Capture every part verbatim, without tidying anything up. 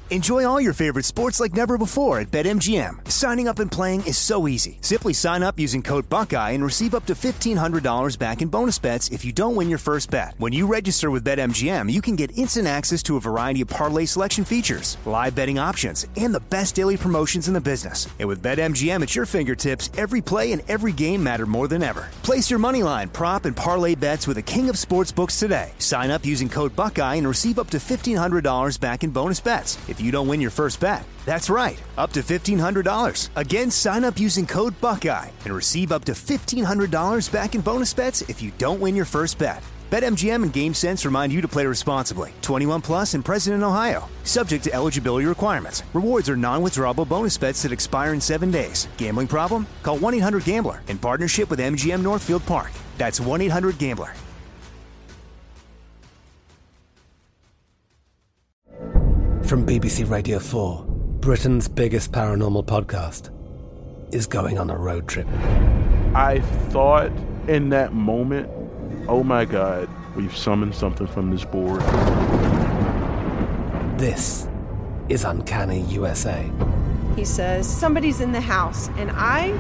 Enjoy all your favorite sports like never before at BetMGM. Signing up and playing is so easy. Simply sign up using code Buckeye and receive up to fifteen hundred dollars back in bonus bets if you don't win your first bet. When you register with BetMGM, you can get instant access to a variety of parlay selection features, live betting options, and the best daily promotions in the business. And with BetMGM at your fingertips, every play and every game matter more than ever. Place your moneyline, prop, and parlay bets with the king of sportsbooks today. Sign up using code Buckeye and receive up to fifteen hundred dollars back in bonus bets if you don't win your first bet. That's right, up to fifteen hundred dollars. Again, sign up using code Buckeye and receive up to fifteen hundred dollars back in bonus bets if you don't win your first bet. BetMGM and GameSense remind you to play responsibly. twenty-one plus and present in Ohio. Subject to eligibility requirements. Rewards are non-withdrawable bonus bets that expire in seven days. Gambling problem? Call one eight hundred gambler in partnership with M G M Northfield Park. That's one eight hundred gambler. From B B C Radio four, Britain's biggest paranormal podcast is going on a road trip. I thought in that moment, oh my God, we've summoned something from this board. This is Uncanny U S A. He says, somebody's in the house, and I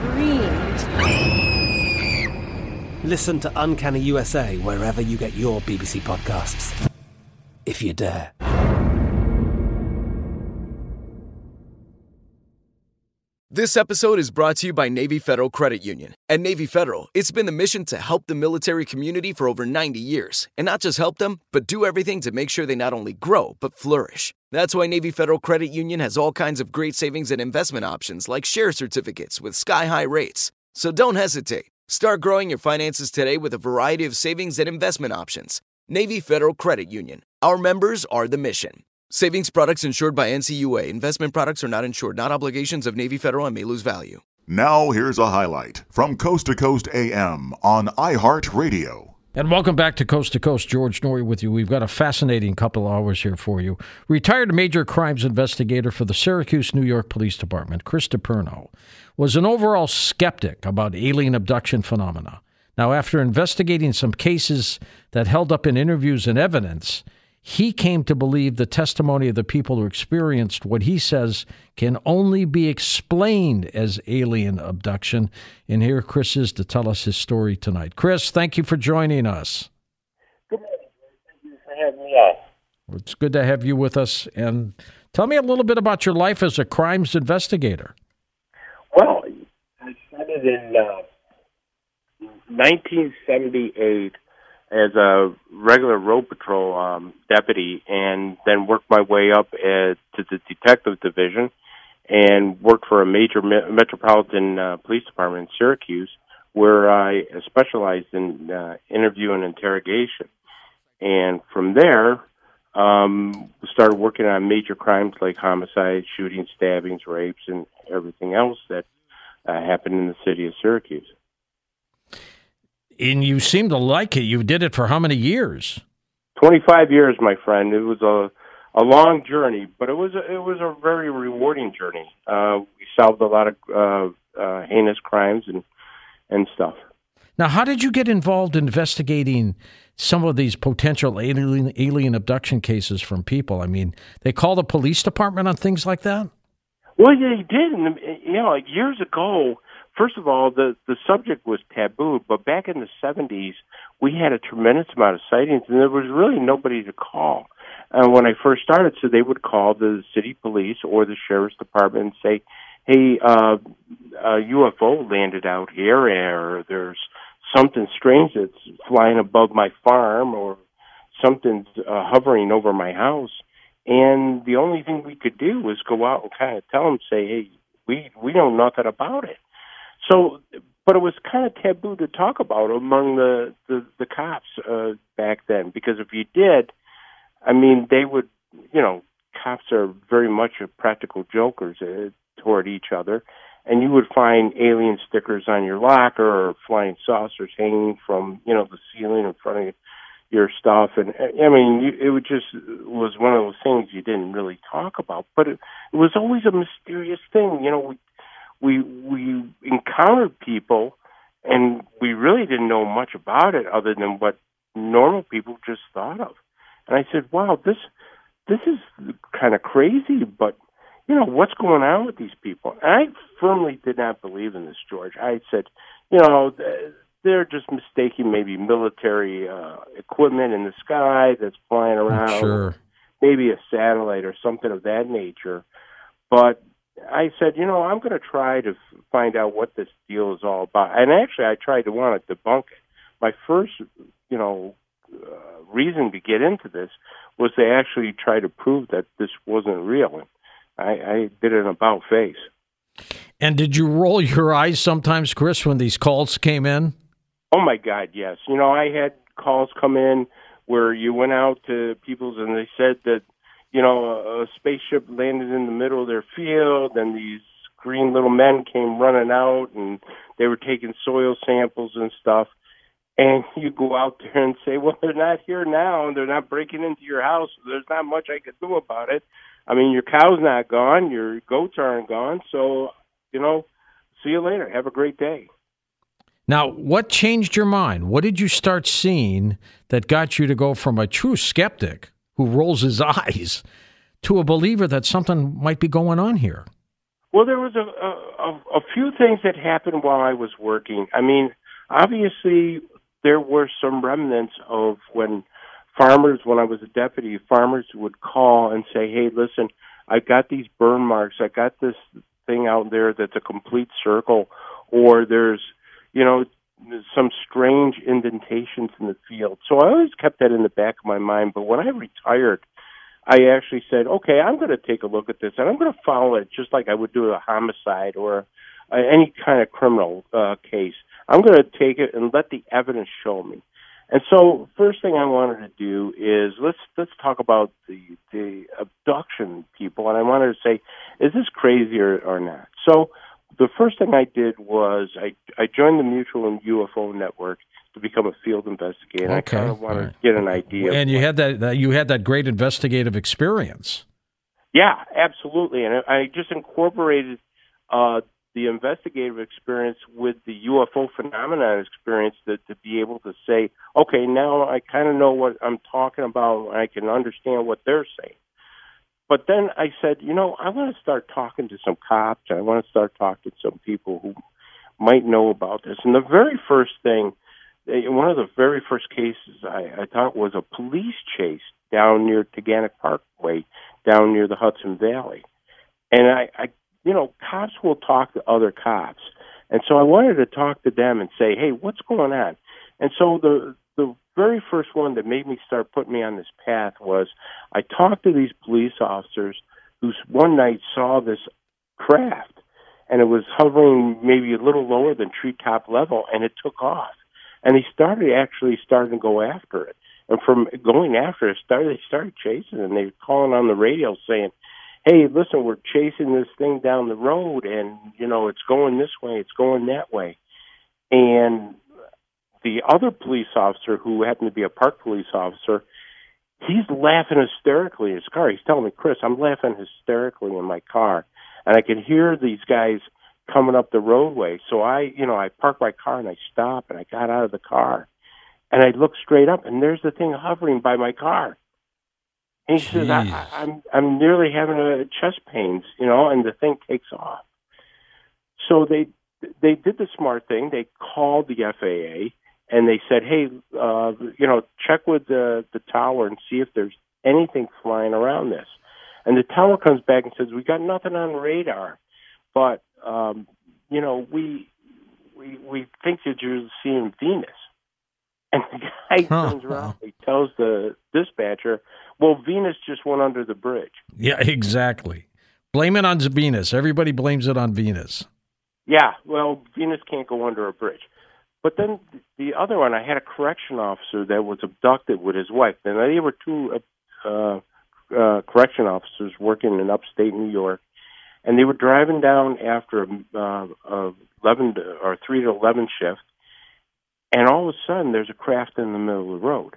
screamed. Listen to Uncanny U S A wherever you get your B B C podcasts, if you dare. This episode is brought to you by Navy Federal Credit Union. At Navy Federal, it's been the mission to help the military community for over ninety years. And not just help them, but do everything to make sure they not only grow, but flourish. That's why Navy Federal Credit Union has all kinds of great savings and investment options like share certificates with sky-high rates. So don't hesitate. Start growing your finances today with a variety of savings and investment options. Navy Federal Credit Union. Our members are the mission. Savings products insured by N C U A. Investment products are not insured, not obligations of Navy Federal and may lose value. Now here's a highlight from Coast to Coast A M on iHeartRadio. And welcome back to Coast to Coast. George Noory with you. We've got a fascinating couple hours here for you. Retired major crimes investigator for the Syracuse, New York Police Department, Chris DiPerno, was an overall skeptic about alien abduction phenomena. Now, after investigating some cases that held up in interviews and evidence, he came to believe the testimony of the people who experienced what he says can only be explained as alien abduction. And here Chris is to tell us his story tonight. Chris, thank you for joining us. Good morning. Thank you for having me on. It's good to have you with us. And tell me a little bit about your life as a crimes investigator. Well, I started in uh, nineteen seventy-eight as a regular road patrol um, deputy, and then worked my way up uh, to the detective division and worked for a major me- metropolitan uh, police department in Syracuse, where I specialized in uh, interview and interrogation. And from there, um, started working on major crimes like homicides, shootings, stabbings, rapes, and everything else that uh, happened in the city of Syracuse. And you seem to like it. You did it for how many years? twenty-five years, my friend. It was a a long journey, but it was a, it was a very rewarding journey. Uh, we solved a lot of uh, uh, heinous crimes and and stuff. Now, how did you get involved investigating some of these potential alien alien abduction cases from people? I mean, they call the police department on things like that? Well, yeah, he did. And, you know, like years ago, first of all, the, the subject was taboo, but back in the seventies, we had a tremendous amount of sightings, and there was really nobody to call. And when I first started, so they would call the city police or the sheriff's department and say, hey, uh, a U F O landed out here, or there's something strange that's flying above my farm, or something's uh, hovering over my house. And the only thing we could do was go out and kind of tell them, say, hey, we, we know nothing about it. So, but it was kind of taboo to talk about among the, the, the cops uh, back then, because if you did, I mean, they would, you know, cops are very much practical jokers uh, toward each other, and you would find alien stickers on your locker or flying saucers hanging from, you know, the ceiling in front of your stuff. And, I mean, you, it would just it was one of those things you didn't really talk about, but it, it was always a mysterious thing. You know, we, we we encountered people, and we really didn't know much about it other than what normal people just thought of. And I said, wow, this this is kind of crazy, but, you know, what's going on with these people? And I firmly did not believe in this, George. I said, you know, they're just mistaking maybe military uh, equipment in the sky that's flying around. Sure. Maybe a satellite or something of that nature. But I said, you know, I'm going to try to find out what this deal is all about. And actually, I tried to want to debunk it. My first, you know, uh, reason to get into this was to actually try to prove that this wasn't real. I, I did an about face. And did you roll your eyes sometimes, Chris, when these calls came in? Oh, my God, yes. You know, I had calls come in where you went out to people's and they said that, you know, a, a spaceship landed in the middle of their field and these green little men came running out and they were taking soil samples and stuff. And you go out there and say, well, they're not here now and they're not breaking into your house. So there's not much I could do about it. I mean, your cow's not gone. Your goats aren't gone. So, you know, see you later. Have a great day. Now, what changed your mind? What did you start seeing that got you to go from a true skeptic who rolls his eyes to a believer that something might be going on here? Well, there was a, a, a few things that happened while I was working. I mean, obviously, there were some remnants of when farmers, when I was a deputy, farmers would call and say, hey, listen, I got these burn marks. I got this thing out there that's a complete circle, or there's, you know, some strange indentations in the field. So I always kept that in the back of my mind. But when I retired, I actually said, okay, I'm going to take a look at this, and I'm going to follow it just like I would do a homicide or uh, any kind of criminal uh, case. I'm going to take it and let the evidence show me. And so first thing I wanted to do is let's let's talk about the, the abduction people. And I wanted to say, is this crazy or, or not? So the first thing I did was I, I joined the Mutual and U F O Network to become a field investigator. Okay. I kind of wanted right. to get an idea. And you had that, that you had that great investigative experience. Yeah, absolutely. And I just incorporated uh, the investigative experience with the U F O phenomenon experience to, to be able to say, okay, now I kind of know what I'm talking about. I can understand what they're saying. But then I said, you know, I want to start talking to some cops. I want to start talking to some people who might know about this. And the very first thing, one of the very first cases I, I thought was a police chase down near Taganic Parkway, down near the Hudson Valley. And I, I, you know, cops will talk to other cops. And so I wanted to talk to them and say, hey, what's going on? And so the the very first one that made me start putting me on this path was I talked to these police officers who one night saw this craft, and it was hovering maybe a little lower than treetop level, and it took off. And they started actually starting to go after it. And from going after it, started, they started chasing it, and they were calling on the radio saying, hey, listen, we're chasing this thing down the road, and, you know, it's going this way, it's going that way. And the other police officer, who happened to be a park police officer, he's laughing hysterically in his car. He's telling me, Chris, I'm laughing hysterically in my car. And I can hear these guys coming up the roadway. So I, you know, I parked my car and I stopped and I got out of the car. And I looked straight up and there's the thing hovering by my car. And he Jeez. says, I, I'm I'm nearly having a chest pains, you know, and the thing takes off. So they they did the smart thing. They called the F A A and they said, hey, uh, you know, check with the, the tower and see if there's anything flying around this. And the tower comes back and says, we got nothing on radar, but, um, you know, we, we we think that you're seeing Venus. And the guy huh. turns around, he tells the dispatcher, well, Venus just went under the bridge. Yeah, exactly. Blame it on Venus. Everybody blames it on Venus. Yeah, well, Venus can't go under a bridge. But then the other one, I had a correction officer that was abducted with his wife. And they were two uh, uh, correction officers working in upstate New York. And they were driving down after a, uh, a eleven to, or three to eleven shift. And all of a sudden, there's a craft in the middle of the road.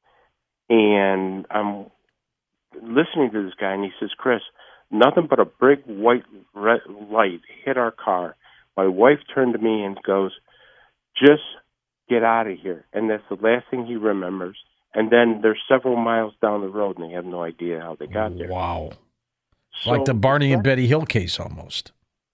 And I'm listening to this guy, and he says, Chris, nothing but a big white red light hit our car. My wife turned to me and goes, just get out of here. And that's the last thing he remembers. And then they're several miles down the road, and they have no idea how they got there. Wow. It's So like the Barney and that- Betty Hill case almost.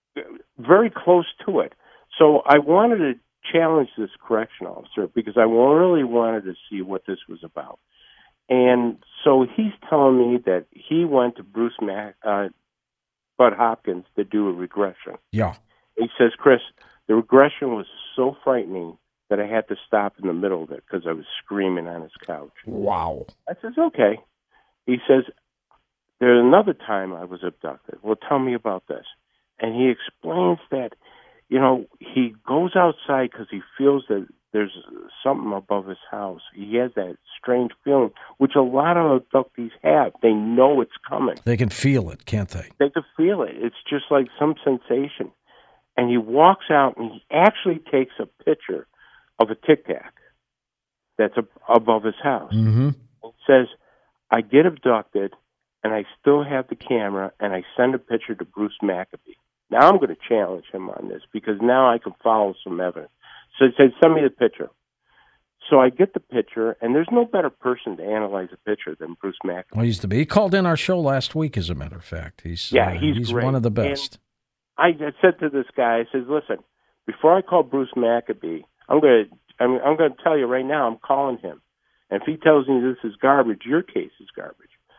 Very close to it. So I wanted to challenge this correction officer because I really wanted to see what this was about. And so he's telling me that he went to Bruce Mac, uh, Bud Hopkins to do a regression. Yeah. He says, Chris, the regression was so frightening that I had to stop in the middle of it because I was screaming on his couch. Wow. I says, okay. He says, there's another time I was abducted. Well, tell me about this. And he explains that, you know, he goes outside because he feels that there's something above his house. He has that strange feeling, which a lot of abductees have. They know it's coming. They can feel it, can't they? They can feel it. It's just like some sensation. And he walks out and he actually takes a picture of a Tic Tac that's ab- above his house. Mm-hmm. It says, I get abducted and I still have the camera and I send a picture to Bruce Maccabee. Now I'm going to challenge him on this because now I can follow some evidence. So he said, send me the picture. So I get the picture, and there's no better person to analyze a picture than Bruce Maccabee. Well, he used to be. He called in our show last week, as a matter of fact. He's Yeah, uh, he's he's great. one of the best. I I said to this guy, I says, listen, before I call Bruce Maccabee, I'm going to I'm, I'm going to tell you right now, I'm calling him. And if he tells me this is garbage, your case is garbage.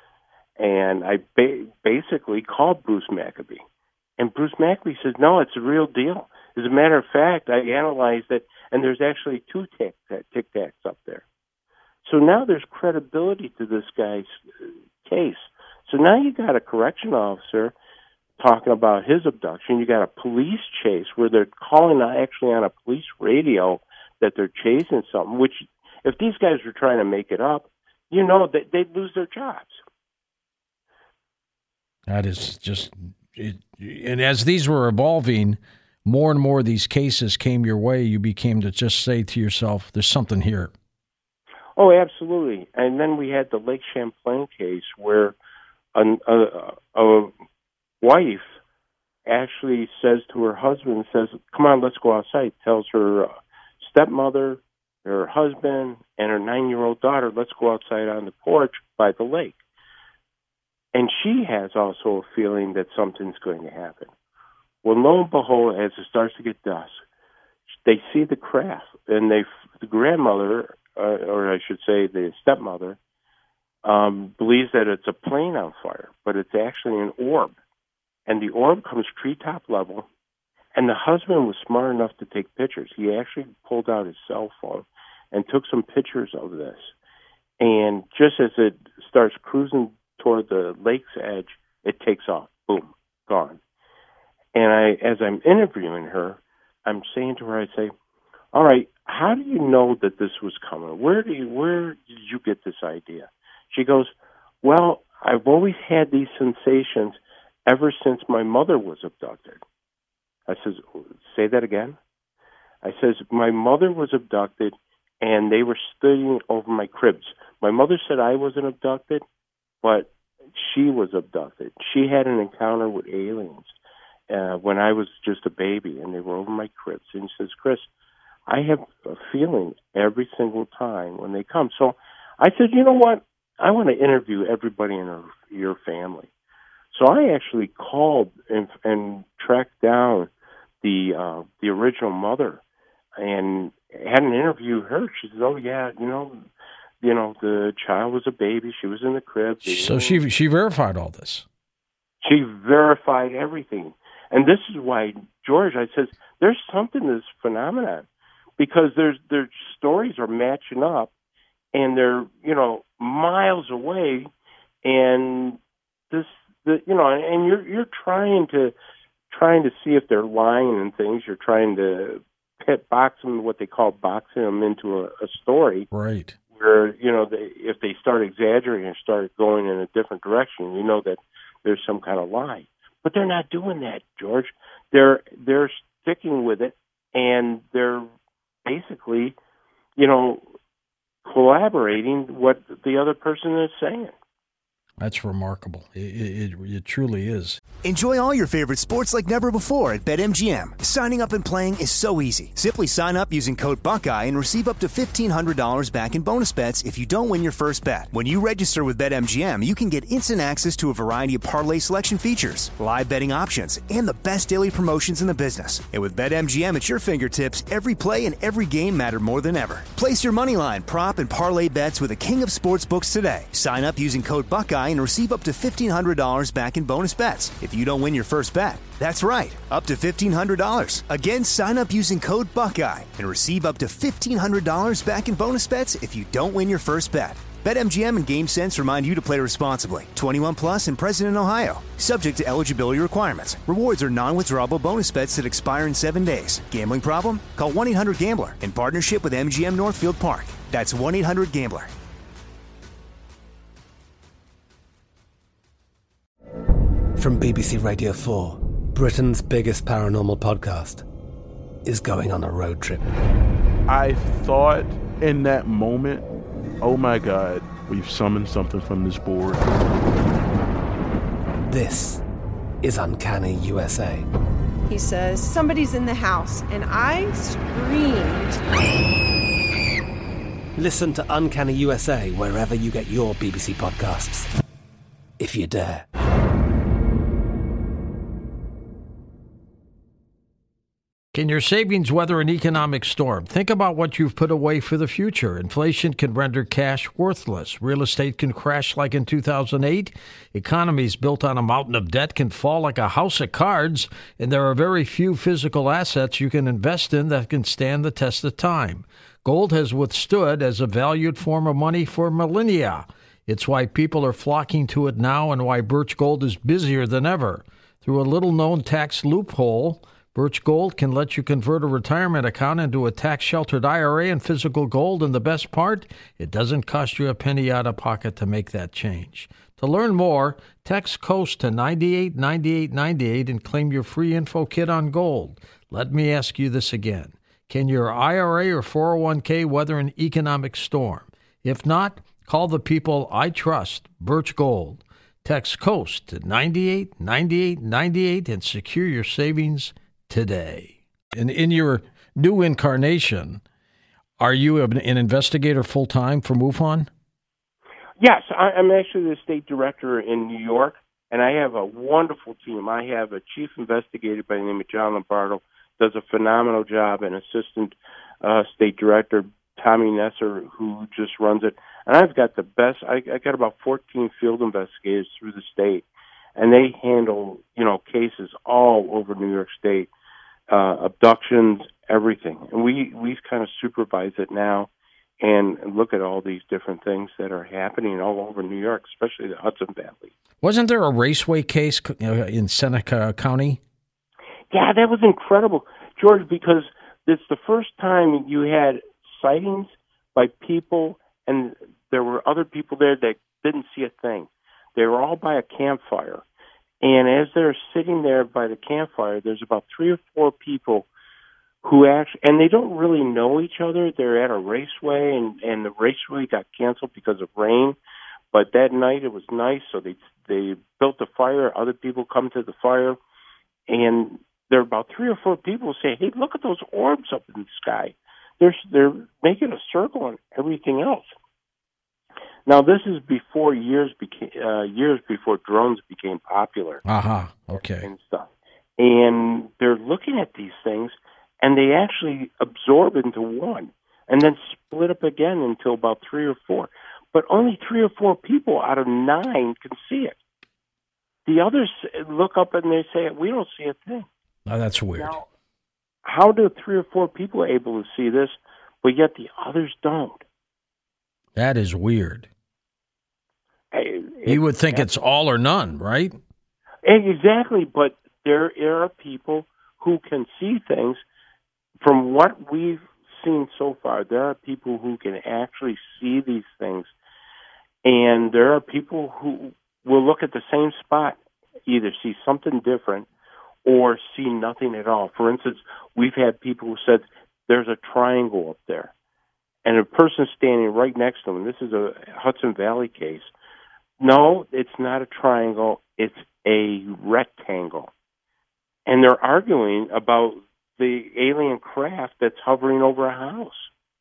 And I ba- basically called Bruce Maccabee. And Bruce Maccabee says, no, it's a real deal. As a matter of fact, I analyzed it, and there's actually two Tic Tic Tacs up there. So now there's credibility to this guy's case. So now you got a correction officer talking about his abduction. You got a police chase where they're calling actually on a police radio that they're chasing something, which if these guys were trying to make it up, you know, they, they'd lose their jobs. That is just, it, and as these were evolving, more and more of these cases came your way. You became to just say to yourself, there's something here. Oh, absolutely. And then we had the Lake Champlain case where a, a, a wife actually says to her husband, says, come on, let's go outside. Tells her uh, stepmother, her husband, and her nine-year-old daughter, let's go outside on the porch by the lake. And she has also a feeling that something's going to happen. Well, lo and behold, as it starts to get dusk, they see the craft, and they, the grandmother, uh, or I should say the stepmother, um, believes that it's a plane on fire, but it's actually an orb. And the orb comes treetop level, and the husband was smart enough to take pictures. He actually pulled out his cell phone and took some pictures of this. And just as it starts cruising toward the lake's edge, it takes off. Boom, gone. And I, as I'm interviewing her, I'm saying to her, I say, all right, how do you know that this was coming? Where do you, where did you get this idea? She goes, well, I've always had these sensations ever since my mother was abducted. I says, say that again? I says, my mother was abducted, and they were studying over my cribs. My mother said I wasn't abducted, but she was abducted. She had an encounter with aliens uh, when I was just a baby, and they were over my cribs. And she says, Chris, I have a feeling every single time when they come. So I said, you know what? I want to interview everybody in her, your family. So I actually called and, and tracked down the uh, the original mother and had an interview with her. She said, oh, yeah, you know, you know, the child was a baby. She was in the crib. So she she verified all this. She verified everything. And this is why, George, I says, there's something to this phenomenon because there's their stories are matching up and they're, you know, miles away. And this, the, you know, and you're you're trying to trying to see if they're lying and things. You're trying to pit box them, what they call boxing them into a, a story. Right. Where, you know, they, if they start exaggerating and start going in a different direction, you know that there's some kind of lie. But they're not doing that, George. They're they're sticking with it, and they're basically, you know, collaborating what the other person is saying. That's remarkable. It, it, it truly is. Enjoy all your favorite sports like never before at BetMGM. Signing up and playing is so easy. Simply sign up using code Buckeye and receive up to fifteen hundred dollars back in bonus bets if you don't win your first bet. When you register with BetMGM, you can get instant access to a variety of parlay selection features, live betting options, and the best daily promotions in the business. And with BetMGM at your fingertips, every play and every game matter more than ever. Place your moneyline, prop, and parlay bets with the king of sportsbooks today. Sign up using code Buckeye and receive up to fifteen hundred dollars back in bonus bets if you don't win your first bet. That's right, up to fifteen hundred dollars. Again, sign up using code Buckeye and receive up to fifteen hundred dollars back in bonus bets if you don't win your first bet. BetMGM and GameSense remind you to play responsibly. twenty-one plus and present in Ohio. Subject to eligibility requirements. Rewards are non-withdrawable bonus bets that expire in seven days. Gambling problem? Call one eight hundred gambler in partnership with M G M Northfield Park. That's one eight hundred gambler. From B B C Radio four, Britain's biggest paranormal podcast is going on a road trip. I thought in that moment, oh my God, we've summoned something from this board. This is Uncanny U S A. He says, somebody's in the house, and I screamed. Listen to Uncanny U S A wherever you get your B B C podcasts, if you dare. Can your savings weather an economic storm? Think about what you've put away for the future. Inflation can render cash worthless. Real estate can crash like in two thousand eight. Economies built on a mountain of debt can fall like a house of cards. And there are very few physical assets you can invest in that can stand the test of time. Gold has withstood as a valued form of money for millennia. It's why people are flocking to it now and why Birch Gold is busier than ever. Through a little-known tax loophole, Birch Gold can let you convert a retirement account into a tax-sheltered I R A in physical gold, and the best part, it doesn't cost you a penny out of pocket to make that change. To learn more, text COAST to nine eight nine eight nine eight and claim your free info kit on gold. Let me ask you this again. Can your I R A or four oh one k weather an economic storm? If not, call the people I trust, Birch Gold. Text COAST to nine eight nine eight nine eight and secure your savings today. And in your new incarnation, are you an investigator full-time for MUFON? Yes, I, I'm actually the state director in New York, and I have a wonderful team. I have a chief investigator by the name of John Lombardo, does a phenomenal job, and assistant uh, state director Tommy Nesser, who just runs it. And I've got the best, I, I got about fourteen field investigators through the state, and they handle, you know, cases all over New York State. Uh, abductions, everything. And we, we kind of supervise it now and look at all these different things that are happening all over New York, especially the Hudson Valley. Wasn't there a raceway case in Seneca County? Yeah, that was incredible, George, because it's the first time you had sightings by people, and there were other people there that didn't see a thing. They were all by a campfire. And as they're sitting there by the campfire, there's about three or four people who actually, and they don't really know each other. They're at a raceway, and, and the raceway got canceled because of rain. But that night it was nice, so they they built a fire. Other people come to the fire, and there are about three or four people who say, "Hey, look at those orbs up in the sky. They're they're making a circle and everything else." Now, this is before years became uh, years before drones became popular. Uh-huh. Okay. And stuff. And they're looking at these things, and they actually absorb into one, and then split up again until about three or four. But only three or four people out of nine can see it. The others look up and they say, "We don't see a thing." Oh, that's weird. Now, how do three or four people able to see this, but yet the others don't? That is weird. It, you would think it's all or none, right? Exactly, but there, there are people who can see things. From what we've seen so far, there are people who can actually see these things, and there are people who will look at the same spot, either see something different or see nothing at all. For instance, we've had people who said there's a triangle up there, and a person standing right next to them, this is a Hudson Valley case, No, it's not a triangle. It's a rectangle. And they're arguing about the alien craft that's hovering over a house.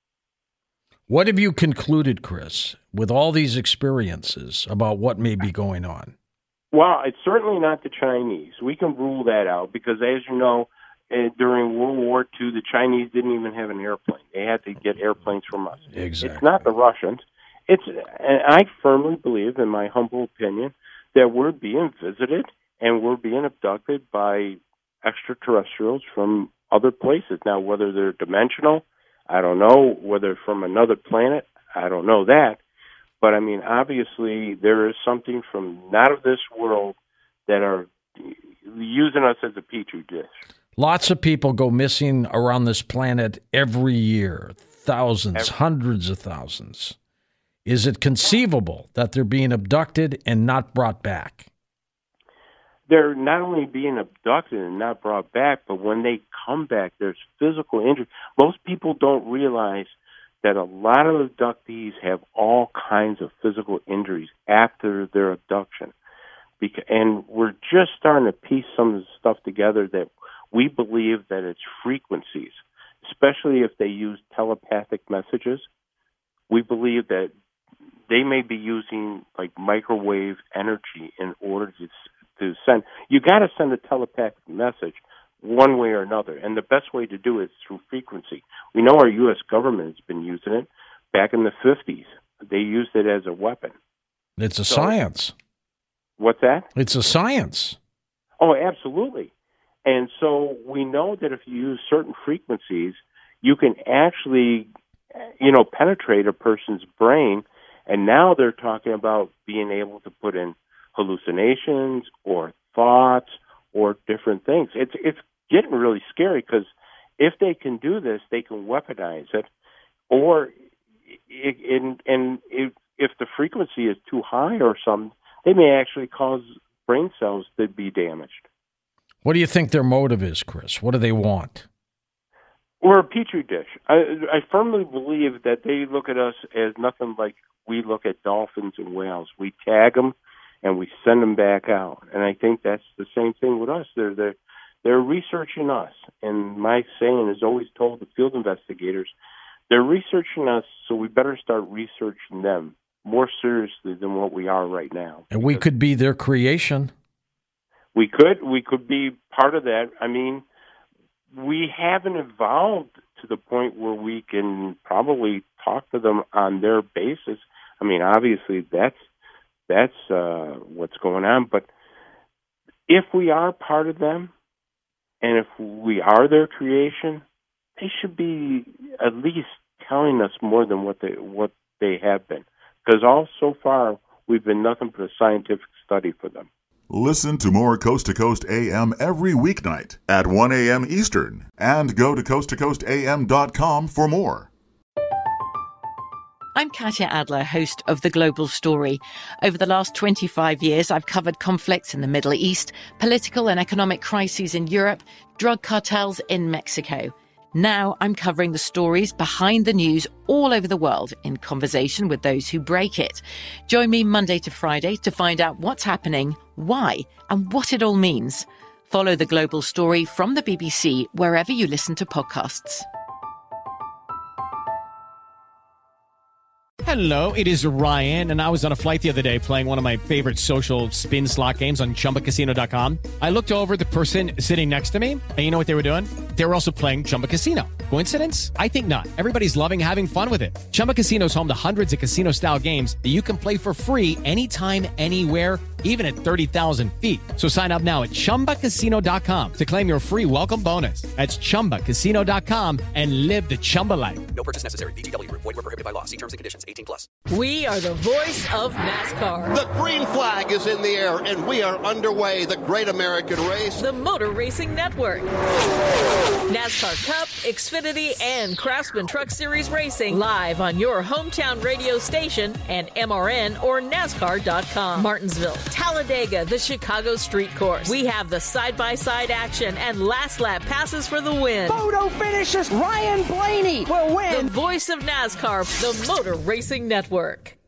What have you concluded, Chris, with all these experiences about what may be going on? Well, it's certainly not the Chinese. We can rule that out because, as you know, uh, during World War Two, the Chinese didn't even have an airplane. They had to get airplanes from us. Exactly. It's not the Russians. It's. And I firmly believe, in my humble opinion, that we're being visited and we're being abducted by extraterrestrials from other places. Now, whether they're dimensional, I don't know. Whether from another planet, I don't know that. But, I mean, obviously there is something from not of this world that are using us as a petri dish. Lots of people go missing around this planet every year, thousands, every- hundreds of thousands. Is it conceivable that they're being abducted and not brought back? They're not only being abducted and not brought back, but when they come back, there's physical injury. Most people don't realize that a lot of abductees have all kinds of physical injuries after their abduction. And we're just starting to piece some of the stuff together that we believe that it's frequencies, especially if they use telepathic messages. We believe that they may be using like microwave energy in order to to send. You got to send a telepathic message one way or another, and the best way to do it is through frequency. We know our U S government has been using it. Back in the fifties, they used it as a weapon. It's a so, science. What's that? It's a science. Oh, absolutely. And so we know that if you use certain frequencies, you can actually, you know, penetrate a person's brain. And now they're talking about being able to put in hallucinations or thoughts or different things. It's it's getting really scary because if they can do this, they can weaponize it. Or it, it, and it, if the frequency is too high or something, they may actually cause brain cells to be damaged. What do you think their motive is, Chris? What do they want? We're a petri dish. I, I firmly believe that they look at us as nothing like we look at dolphins and whales. We tag them and we send them back out. And I think that's the same thing with us. They're they're, they're researching us. And my saying is always told the field investigators, they're researching us, so we better start researching them more seriously than what we are right now. And we could be their creation. We could. We could be part of that. I mean, we haven't evolved to the point where we can probably talk to them on their basis. I mean, obviously, that's that's uh, what's going on. But if we are part of them, and if we are their creation, they should be at least telling us more than what they what they have been. Because all so far, we've been nothing but a scientific study for them. Listen to more Coast to Coast A M every weeknight at one a.m. Eastern, and go to coast to coast a m dot com for more. I'm Katya Adler, host of The Global Story. Over the last twenty-five years, I've covered conflicts in the Middle East, political and economic crises in Europe, drug cartels in Mexico. Now I'm covering the stories behind the news all over the world in conversation with those who break it. Join me Monday to Friday to find out what's happening, why, and what it all means. Follow The Global Story from the B B C wherever you listen to podcasts. Hello, it is Ryan, and I was on a flight the other day playing one of my favorite social spin slot games on chumba casino dot com. I looked over at the person sitting next to me, and you know what they were doing? They were also playing Chumba Casino. Coincidence? I think not. Everybody's loving having fun with it. Chumba Casino is home to hundreds of casino-style games that you can play for free anytime, anywhere, even at thirty thousand feet. So sign up now at chumba casino dot com to claim your free welcome bonus. That's chumba casino dot com and live the Chumba life. No purchase necessary. V G W. Void where prohibited by law. See terms and conditions. eighteen plus. We are the voice of NASCAR. The green flag is in the air, and we are underway. The great American race. The Motor Racing Network. NASCAR Cup, Xfinity, and Craftsman Truck Series Racing live on your hometown radio station and M R N or NASCAR dot com. Martinsville, Talladega, the Chicago Street Course. We have the side-by-side action and last lap passes for the win. Photo finishes. Ryan Blaney will win. The voice of NASCAR, the Motor Racing Network.